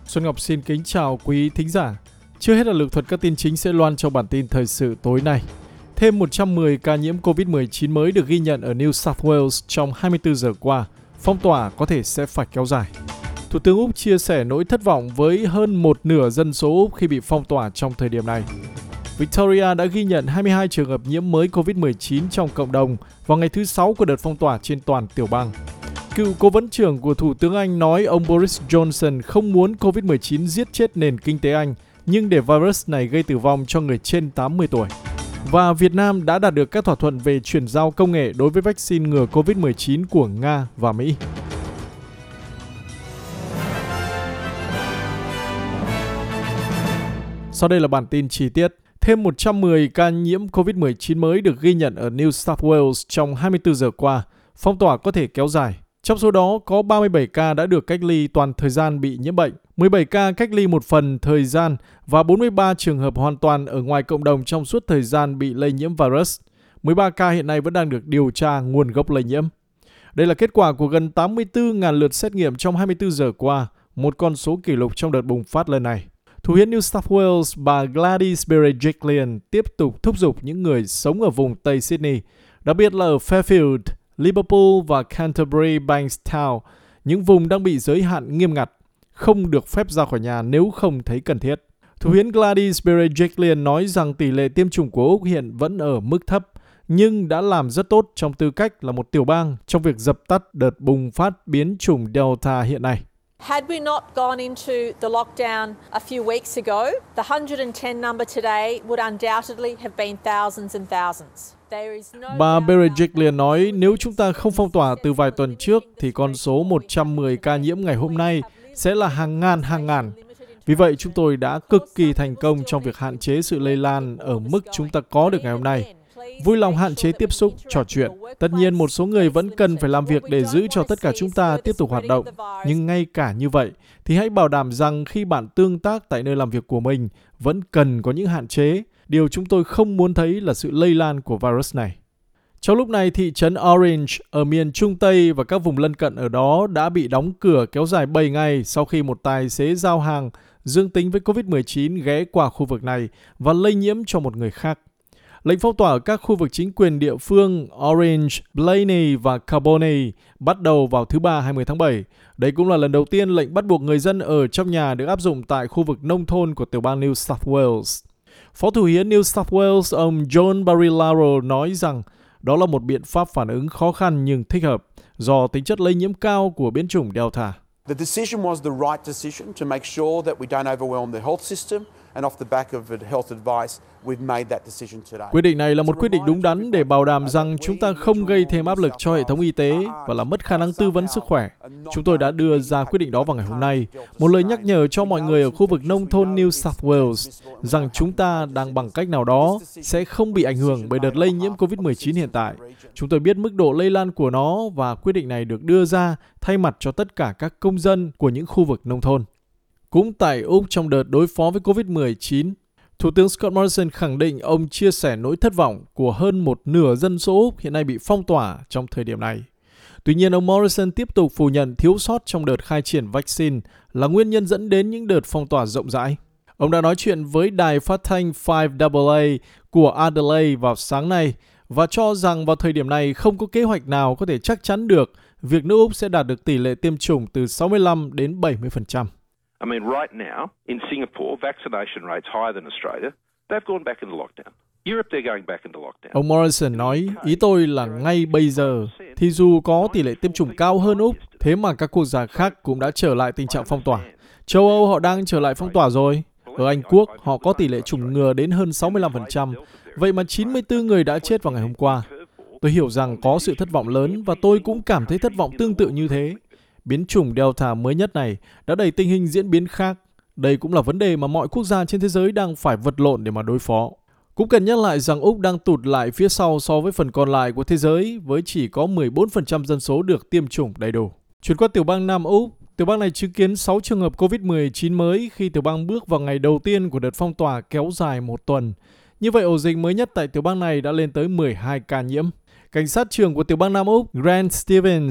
Xuân Ngọc xin kính chào quý thính giả. Trước hết là lược thuật các tin chính sẽ loan trong bản tin thời sự tối nay. Thêm 110 ca nhiễm COVID-19 mới được ghi nhận ở New South Wales trong 24 giờ qua. Phong tỏa có thể sẽ phải kéo dài. Thủ tướng Úc chia sẻ nỗi thất vọng với hơn một nửa dân số Úc khi bị phong tỏa trong thời điểm này. Victoria đã ghi nhận 22 trường hợp nhiễm mới COVID-19 trong cộng đồng vào ngày thứ 6 của đợt phong tỏa trên toàn tiểu bang. Cựu cố vấn trưởng của Thủ tướng Anh nói ông Boris Johnson không muốn COVID-19 giết chết nền kinh tế Anh, nhưng để virus này gây tử vong cho người trên 80 tuổi. Và Việt Nam đã đạt được các thỏa thuận về chuyển giao công nghệ đối với vaccine ngừa COVID-19 của Nga và Mỹ. Sau đây là bản tin chi tiết. Thêm 110 ca nhiễm COVID-19 mới được ghi nhận ở New South Wales trong 24 giờ qua. Phong tỏa có thể kéo dài. Trong số đó có 37 ca đã được cách ly toàn thời gian bị nhiễm bệnh, 17 ca cách ly một phần thời gian và 43 trường hợp hoàn toàn ở ngoài cộng đồng trong suốt thời gian bị lây nhiễm virus. 13 ca hiện nay vẫn đang được điều tra nguồn gốc lây nhiễm. Đây là kết quả của gần 84.000 lượt xét nghiệm trong 24 giờ qua, một con số kỷ lục trong đợt bùng phát lần này. Thủ hiến New South Wales bà Gladys Berejiklian tiếp tục thúc giục những người sống ở vùng Tây Sydney, đặc biệt là ở Fairfield, Liverpool và Canterbury Bankstown, những vùng đang bị giới hạn nghiêm ngặt, không được phép ra khỏi nhà nếu không thấy cần thiết. Thủ hiến Gladys Berejiklian nói rằng tỷ lệ tiêm chủng của Úc hiện vẫn ở mức thấp, nhưng đã làm rất tốt trong tư cách là một tiểu bang trong việc dập tắt đợt bùng phát biến chủng Delta hiện nay. Had we not gone into the lockdown a few weeks ago, the 110 number today would undoubtedly have been thousands and thousands. Bà Berejiklian nói nếu chúng ta không phong tỏa từ vài tuần trước thì con số 110 ca nhiễm ngày hôm nay sẽ là hàng ngàn. Vì vậy chúng tôi đã cực kỳ thành công trong việc hạn chế sự lây lan ở mức chúng ta có được ngày hôm nay. Vui lòng hạn chế tiếp xúc, trò chuyện. Tất nhiên một số người vẫn cần phải làm việc để giữ cho tất cả chúng ta tiếp tục hoạt động. Nhưng ngay cả như vậy thì hãy bảo đảm rằng khi bạn tương tác tại nơi làm việc của mình vẫn cần có những hạn chế. Điều chúng tôi không muốn thấy là sự lây lan của virus này. Trong lúc này, thị trấn Orange ở miền Trung Tây và các vùng lân cận ở đó đã bị đóng cửa kéo dài 7 ngày sau khi một tài xế giao hàng dương tính với COVID-19 ghé qua khu vực này và lây nhiễm cho một người khác. Lệnh phong tỏa ở các khu vực chính quyền địa phương Orange, Blaney và Carbonell bắt đầu vào thứ Ba 20 tháng 7. Đây cũng là lần đầu tiên lệnh bắt buộc người dân ở trong nhà được áp dụng tại khu vực nông thôn của tiểu bang New South Wales. Phó thủ hiến New South Wales ông John Barilaro nói rằng đó là một biện pháp phản ứng khó khăn nhưng thích hợp do tính chất lây nhiễm cao của biến chủng Delta. The decision was the right decision to make sure that we don't overwhelm the health system, and off the back of the health advice, we've made that decision today. Quyết định này là một quyết định đúng đắn để bảo đảm rằng chúng ta không gây thêm áp lực cho hệ thống y tế và làm mất khả năng tư vấn sức khỏe. Chúng tôi đã đưa ra quyết định đó vào ngày hôm nay, một lời nhắc nhở cho mọi người ở khu vực nông thôn New South Wales rằng chúng ta đang bằng cách nào đó sẽ không bị ảnh hưởng bởi đợt lây nhiễm COVID-19 hiện tại. Chúng tôi biết mức độ lây lan của nó và quyết định này được đưa ra thay mặt cho tất cả các công dân của những khu vực nông thôn. Cũng tại Úc trong đợt đối phó với COVID-19, Thủ tướng Scott Morrison khẳng định ông chia sẻ nỗi thất vọng của hơn một nửa dân số Úc hiện nay bị phong tỏa trong thời điểm này. Tuy nhiên, ông Morrison tiếp tục phủ nhận thiếu sót trong đợt khai triển vaccine là nguyên nhân dẫn đến những đợt phong tỏa rộng rãi. Ông đã nói chuyện với đài phát thanh 5AA của Adelaide vào sáng nay và cho rằng vào thời điểm này không có kế hoạch nào có thể chắc chắn được việc nước Úc sẽ đạt được tỷ lệ tiêm chủng từ 65 đến 70%. I mean, right now, in Singapore, vaccination rates higher than Australia. They've gone back into lockdown. Europe, they're going back into lockdown. Ông Morrison nói, ý tôi là ngay bây giờ, thì dù có tỷ lệ tiêm chủng cao hơn Úc, thế mà các quốc gia khác cũng đã trở lại tình trạng phong tỏa. Châu Âu họ đang trở lại phong tỏa rồi. Ở Anh Quốc, họ có tỷ lệ chủng ngừa đến hơn 65%. Vậy mà 94 người đã chết vào ngày hôm qua. Tôi hiểu rằng có sự thất vọng lớn và tôi cũng cảm thấy thất vọng tương tự như thế. Biến chủng Delta mới nhất này đã đẩy tình hình diễn biến khác. Đây cũng là vấn đề mà mọi quốc gia trên thế giới đang phải vật lộn để mà đối phó. Cũng cần nhắc lại rằng Úc đang tụt lại phía sau so với phần còn lại của thế giới với chỉ có 14% dân số được tiêm chủng đầy đủ. Chuyển qua tiểu bang Nam Úc, tiểu bang này chứng kiến 6 trường hợp COVID-19 mới khi tiểu bang bước vào ngày đầu tiên của đợt phong tỏa kéo dài một tuần. Như vậy, ổ dịch mới nhất tại tiểu bang này đã lên tới 12 ca nhiễm. Cảnh sát trưởng của tiểu bang Nam Úc, Grant Stevens,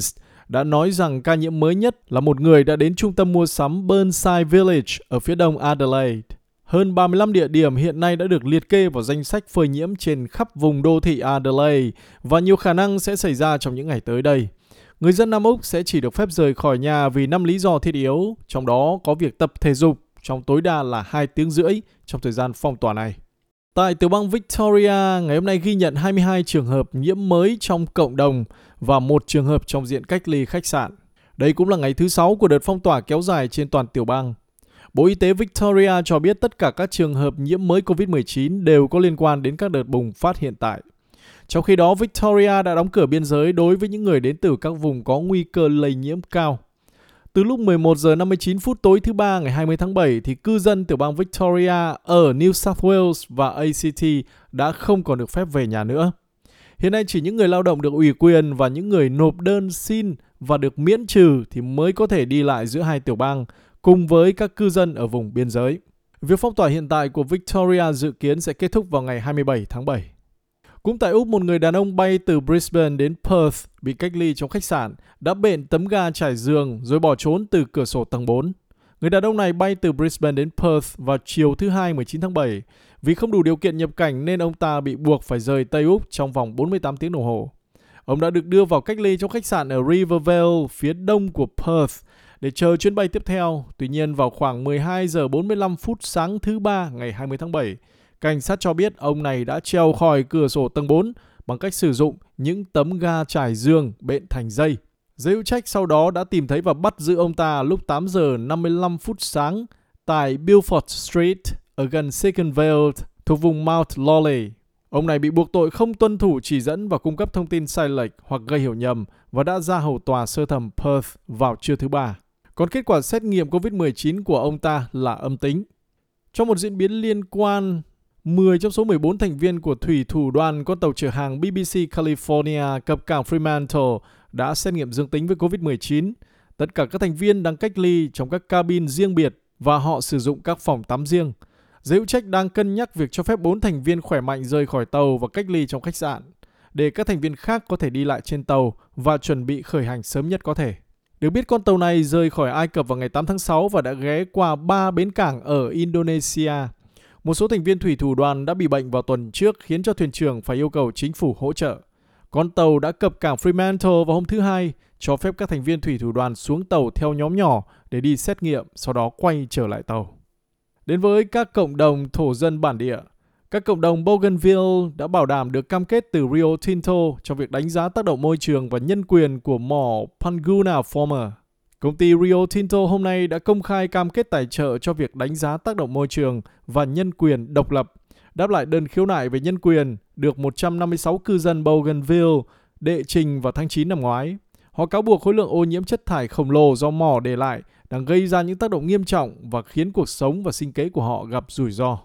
đã nói rằng ca nhiễm mới nhất là một người đã đến trung tâm mua sắm Burnside Village ở phía đông Adelaide. Hơn 35 địa điểm hiện nay đã được liệt kê vào danh sách phơi nhiễm trên khắp vùng đô thị Adelaide và nhiều khả năng sẽ xảy ra trong những ngày tới đây. Người dân Nam Úc sẽ chỉ được phép rời khỏi nhà vì 5 lý do thiết yếu, trong đó có việc tập thể dục trong tối đa là 2 tiếng rưỡi trong thời gian phong tỏa này. Tại tiểu bang Victoria, ngày hôm nay ghi nhận 22 trường hợp nhiễm mới trong cộng đồng và 1 trường hợp trong diện cách ly khách sạn. Đây cũng là ngày thứ 6 của đợt phong tỏa kéo dài trên toàn tiểu bang. Bộ Y tế Victoria cho biết tất cả các trường hợp nhiễm mới COVID-19 đều có liên quan đến các đợt bùng phát hiện tại. Trong khi đó, Victoria đã đóng cửa biên giới đối với những người đến từ các vùng có nguy cơ lây nhiễm cao. Từ lúc 11 giờ 59 phút tối thứ Ba ngày 20 tháng 7 thì cư dân tiểu bang Victoria ở New South Wales và ACT đã không còn được phép về nhà nữa. Hiện nay chỉ những người lao động được ủy quyền và những người nộp đơn xin và được miễn trừ thì mới có thể đi lại giữa hai tiểu bang cùng với các cư dân ở vùng biên giới. Việc phong tỏa hiện tại của Victoria dự kiến sẽ kết thúc vào ngày 27 tháng 7. Cũng tại Úc, một người đàn ông bay từ Brisbane đến Perth bị cách ly trong khách sạn đã bện tấm ga trải giường rồi bỏ trốn từ cửa sổ tầng 4. Người đàn ông này bay từ Brisbane đến Perth vào chiều thứ Hai 19 tháng 7. Vì không đủ điều kiện nhập cảnh nên ông ta bị buộc phải rời Tây Úc trong vòng 48 tiếng đồng hồ. Ông đã được đưa vào cách ly trong khách sạn ở Rivervale, phía đông của Perth, để chờ chuyến bay tiếp theo. Tuy nhiên, vào khoảng 12 giờ 45 phút sáng thứ Ba ngày 20 tháng 7, cảnh sát cho biết ông này đã trèo khỏi cửa sổ tầng 4 bằng cách sử dụng những tấm ga trải giường bện thành dây. Giới hữu trách sau đó đã tìm thấy và bắt giữ ông ta lúc 8 giờ 55 phút sáng tại Beaufort Street ở gần Second Vale thuộc vùng Mount Lawley. Ông này bị buộc tội không tuân thủ chỉ dẫn và cung cấp thông tin sai lệch hoặc gây hiểu nhầm và đã ra hầu tòa sơ thẩm Perth vào trưa thứ Ba. Còn kết quả xét nghiệm COVID-19 của ông ta là âm tính. Trong một diễn biến liên quan, 10 trong số 14 thành viên của thủy thủ đoàn con tàu chở hàng BBC California cập cảng Fremantle đã xét nghiệm dương tính với COVID-19. Tất cả các thành viên đang cách ly trong các cabin riêng biệt và họ sử dụng các phòng tắm riêng. Giới hữu trách đang cân nhắc việc cho phép 4 thành viên khỏe mạnh rời khỏi tàu và cách ly trong khách sạn, để các thành viên khác có thể đi lại trên tàu và chuẩn bị khởi hành sớm nhất có thể. Được biết con tàu này rời khỏi Ai Cập vào ngày 8 tháng 6 và đã ghé qua 3 bến cảng ở Indonesia. Một số thành viên thủy thủ đoàn đã bị bệnh vào tuần trước khiến cho thuyền trưởng phải yêu cầu chính phủ hỗ trợ. Con tàu đã cập cảng Fremantle vào hôm thứ Hai, cho phép các thành viên thủy thủ đoàn xuống tàu theo nhóm nhỏ để đi xét nghiệm, sau đó quay trở lại tàu. Đến với các cộng đồng thổ dân bản địa, các cộng đồng Bougainville đã bảo đảm được cam kết từ Rio Tinto trong việc đánh giá tác động môi trường và nhân quyền của mỏ Panguna Former. Công ty Rio Tinto hôm nay đã công khai cam kết tài trợ cho việc đánh giá tác động môi trường và nhân quyền độc lập, đáp lại đơn khiếu nại về nhân quyền được 156 cư dân Bougainville đệ trình vào tháng 9 năm ngoái. Họ cáo buộc khối lượng ô nhiễm chất thải khổng lồ do mỏ để lại đang gây ra những tác động nghiêm trọng và khiến cuộc sống và sinh kế của họ gặp rủi ro.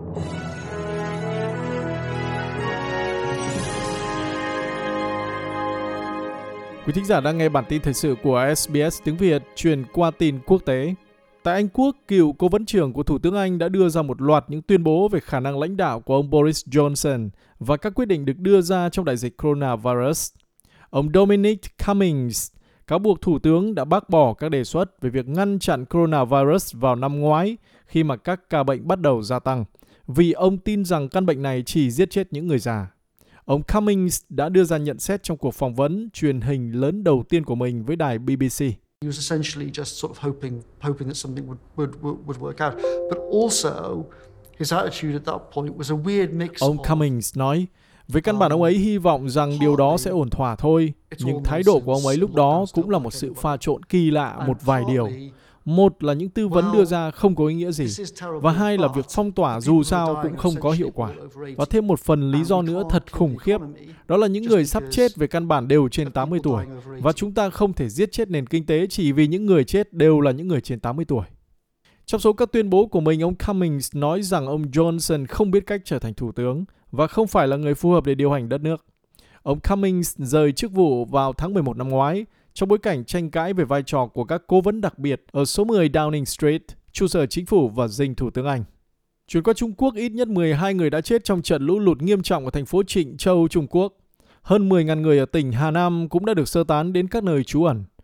Quý thính giả đang nghe bản tin thời sự của SBS tiếng Việt truyền qua tin quốc tế. Tại Anh Quốc, cựu cố vấn trưởng của Thủ tướng Anh đã đưa ra một loạt những tuyên bố về khả năng lãnh đạo của ông Boris Johnson và các quyết định được đưa ra trong đại dịch coronavirus. Ông Dominic Cummings cáo buộc Thủ tướng đã bác bỏ các đề xuất về việc ngăn chặn coronavirus vào năm ngoái khi mà các ca bệnh bắt đầu gia tăng, vì ông tin rằng căn bệnh này chỉ giết chết những người già. Ông Cummings đã đưa ra nhận xét trong cuộc phỏng vấn truyền hình lớn đầu tiên của mình với đài BBC. He was essentially just sort of hoping that something would work out, but also his attitude at that point was a weird mix. Ông Cummings nói, về căn bản ông ấy hy vọng rằng điều đó sẽ ổn thỏa thôi, nhưng thái độ của ông ấy lúc đó cũng là một sự pha trộn kỳ lạ một vài điều. Một là những tư vấn đưa ra không có ý nghĩa gì, và hai là việc phong tỏa dù sao cũng không có hiệu quả. Và thêm một phần lý do nữa thật khủng khiếp, đó là những người sắp chết về căn bản đều trên 80 tuổi, và chúng ta không thể giết chết nền kinh tế chỉ vì những người chết đều là những người trên 80 tuổi. Trong số các tuyên bố của mình, ông Cummings nói rằng ông Johnson không biết cách trở thành thủ tướng và không phải là người phù hợp để điều hành đất nước. Ông Cummings rời chức vụ vào tháng 11 năm ngoái, trong bối cảnh tranh cãi về vai trò của các cố vấn đặc biệt ở số 10 Downing Street, trụ sở chính phủ và dinh Thủ tướng Anh. Chuyển qua Trung Quốc, ít nhất 12 người đã chết trong trận lũ lụt nghiêm trọng ở thành phố Trịnh Châu, Trung Quốc. Hơn 10.000 người ở tỉnh Hà Nam cũng đã được sơ tán đến các nơi trú ẩn.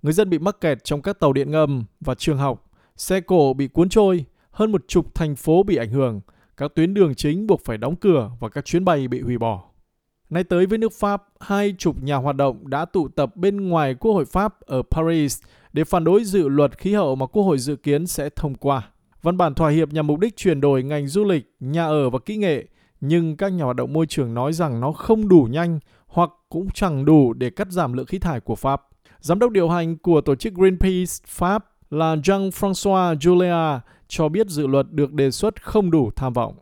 Người dân bị mắc kẹt trong các tàu điện ngầm và trường học, xe cộ bị cuốn trôi, hơn 10 thành phố bị ảnh hưởng, các tuyến đường chính buộc phải đóng cửa và các chuyến bay bị hủy bỏ. Nay tới với nước Pháp, 20 nhà hoạt động đã tụ tập bên ngoài Quốc hội Pháp ở Paris để phản đối dự luật khí hậu mà Quốc hội dự kiến sẽ thông qua. Văn bản thỏa hiệp nhằm mục đích chuyển đổi ngành du lịch, nhà ở và kỹ nghệ, nhưng các nhà hoạt động môi trường nói rằng nó không đủ nhanh hoặc cũng chẳng đủ để cắt giảm lượng khí thải của Pháp. Giám đốc điều hành của tổ chức Greenpeace Pháp là Jean-François Julia cho biết dự luật được đề xuất không đủ tham vọng.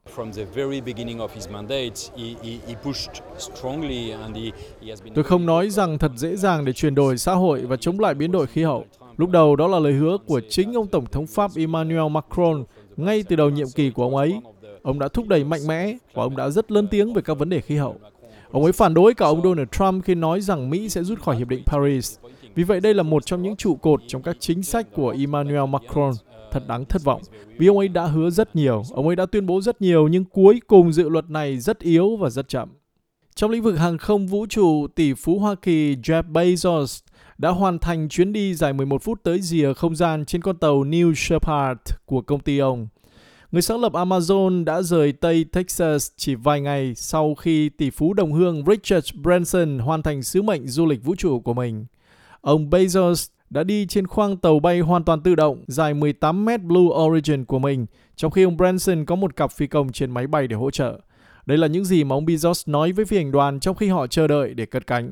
Tôi không nói rằng thật dễ dàng để chuyển đổi xã hội và chống lại biến đổi khí hậu. Lúc đầu đó là lời hứa của chính ông Tổng thống Pháp Emmanuel Macron ngay từ đầu nhiệm kỳ của ông ấy. Ông đã thúc đẩy mạnh mẽ và ông đã rất lớn tiếng về các vấn đề khí hậu. Ông ấy phản đối cả ông Donald Trump khi nói rằng Mỹ sẽ rút khỏi Hiệp định Paris. Vì vậy đây là một trong những trụ cột trong các chính sách của Emmanuel Macron. Thật đáng thất vọng, vì ông ấy đã hứa rất nhiều, ông ấy đã tuyên bố rất nhiều, nhưng cuối cùng dự luật này rất yếu và rất chậm. Trong lĩnh vực hàng không vũ trụ, tỷ phú Hoa Kỳ Jeff Bezos đã hoàn thành chuyến đi dài 11 phút tới rìa không gian trên con tàu New Shepard của công ty ông. Người sáng lập Amazon đã rời Tây Texas chỉ vài ngày sau khi tỷ phú đồng hương Richard Branson hoàn thành sứ mệnh du lịch vũ trụ của mình. Ông Bezos đã đi trên khoang tàu bay hoàn toàn tự động dài 18 mét Blue Origin của mình, trong khi ông Branson có một cặp phi công trên máy bay để hỗ trợ. Đây là những gì mà ông Bezos nói với phi hành đoàn trong khi họ chờ đợi để cất cánh.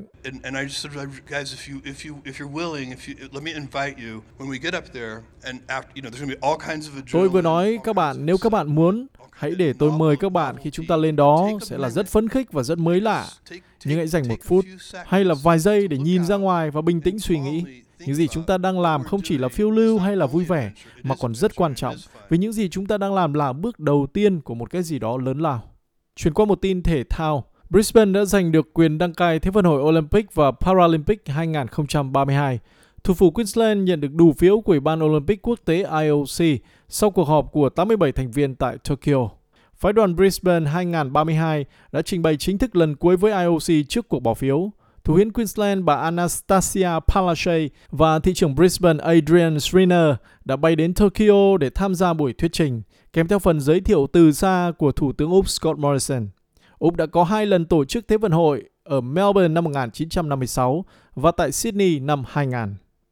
Tôi vừa nói các bạn, nếu các bạn muốn, hãy để tôi mời các bạn khi chúng ta lên đó, sẽ là rất phấn khích và rất mới lạ. Nhưng hãy dành 1 phút hay là vài giây để nhìn ra ngoài và bình tĩnh suy nghĩ. Những gì chúng ta đang làm không chỉ là phiêu lưu hay là vui vẻ, mà còn rất quan trọng, vì những gì chúng ta đang làm là bước đầu tiên của một cái gì đó lớn lao. Chuyển qua một tin thể thao, Brisbane đã giành được quyền đăng cai Thế vận hội Olympic và Paralympic 2032. Thủ phủ Queensland nhận được đủ phiếu của Ủy ban Olympic quốc tế IOC sau cuộc họp của 87 thành viên tại Tokyo. Phái đoàn Brisbane 2032 đã trình bày chính thức lần cuối với IOC trước cuộc bỏ phiếu. Thủ hiến Queensland bà Anastasia Palaszczuk và thị trưởng Brisbane Adrian Schreiner đã bay đến Tokyo để tham gia buổi thuyết trình, kèm theo phần giới thiệu từ xa của Thủ tướng Úc Scott Morrison. Úc đã có 2 lần tổ chức Thế vận hội ở Melbourne năm 1956 và tại Sydney năm 2000.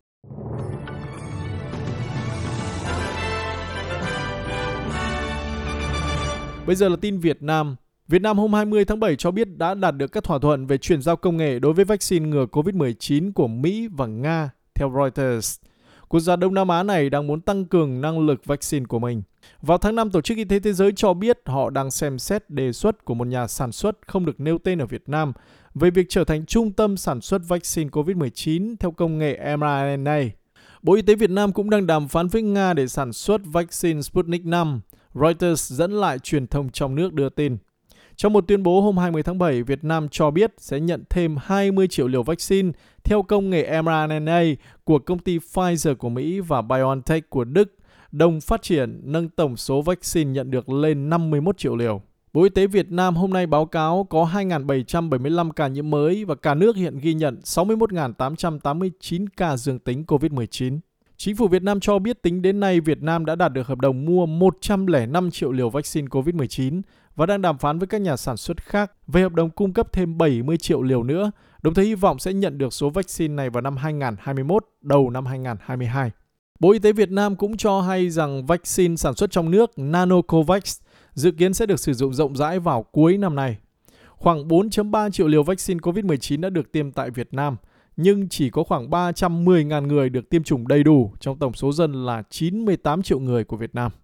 Bây giờ là tin Việt Nam. Việt Nam hôm 20 tháng 7 cho biết đã đạt được các thỏa thuận về chuyển giao công nghệ đối với vaccine ngừa COVID-19 của Mỹ và Nga, theo Reuters. Quốc gia Đông Nam Á này đang muốn tăng cường năng lực vaccine của mình. Vào tháng 5, Tổ chức Y tế Thế giới cho biết họ đang xem xét đề xuất của một nhà sản xuất không được nêu tên ở Việt Nam về việc trở thành trung tâm sản xuất vaccine COVID-19 theo công nghệ mRNA. Bộ Y tế Việt Nam cũng đang đàm phán với Nga để sản xuất vaccine Sputnik V. Reuters dẫn lại truyền thông trong nước đưa tin. Trong một tuyên bố hôm 20 tháng 7, Việt Nam cho biết sẽ nhận thêm 20 triệu liều vaccine theo công nghệ mRNA của công ty Pfizer của Mỹ và BioNTech của Đức, đồng phát triển nâng tổng số vaccine nhận được lên 51 triệu liều. Bộ Y tế Việt Nam hôm nay báo cáo có 2.775 ca nhiễm mới và cả nước hiện ghi nhận 61.889 ca dương tính COVID-19. Chính phủ Việt Nam cho biết tính đến nay Việt Nam đã đạt được hợp đồng mua 105 triệu liều vaccine COVID-19 và đang đàm phán với các nhà sản xuất khác về hợp đồng cung cấp thêm 70 triệu liều nữa, đồng thời hy vọng sẽ nhận được số vaccine này vào năm 2021, đầu năm 2022. Bộ Y tế Việt Nam cũng cho hay rằng vaccine sản xuất trong nước Nanocovax dự kiến sẽ được sử dụng rộng rãi vào cuối năm nay. Khoảng 4,3 triệu liều vaccine COVID-19 đã được tiêm tại Việt Nam, nhưng chỉ có khoảng 310.000 người được tiêm chủng đầy đủ trong tổng số dân là 98 triệu người của Việt Nam.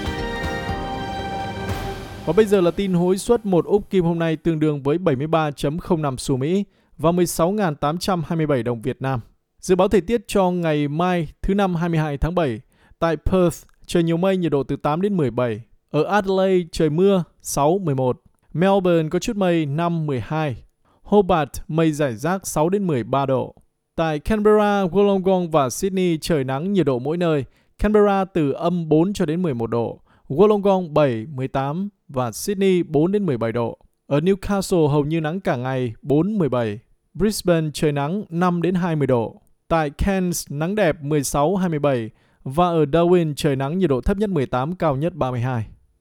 Và bây giờ là tin hối suất 1 Úc Kim hôm nay tương đương với 73.05 xu Mỹ và 16.827 đồng Việt Nam. Dự báo thời tiết cho ngày mai thứ Năm 22 tháng 7. Tại Perth, trời nhiều mây, nhiệt độ từ 8 đến 17. Ở Adelaide, trời mưa, 6, 11. Melbourne có chút mây, 5, 12. Hobart, mây rải rác 6 đến 13 độ. Tại Canberra, Wollongong và Sydney, trời nắng, nhiệt độ mỗi nơi. Canberra từ âm 4 cho đến 11 độ. Wollongong 7, 18 và Sydney 4 đến 17 độ. Ở Newcastle hầu như nắng cả ngày, 4, 17. Brisbane trời nắng 5 đến 20 độ. Tại Cairns, nắng đẹp 16-27 và ở Darwin trời nắng nhiệt độ thấp nhất 18, cao nhất 32.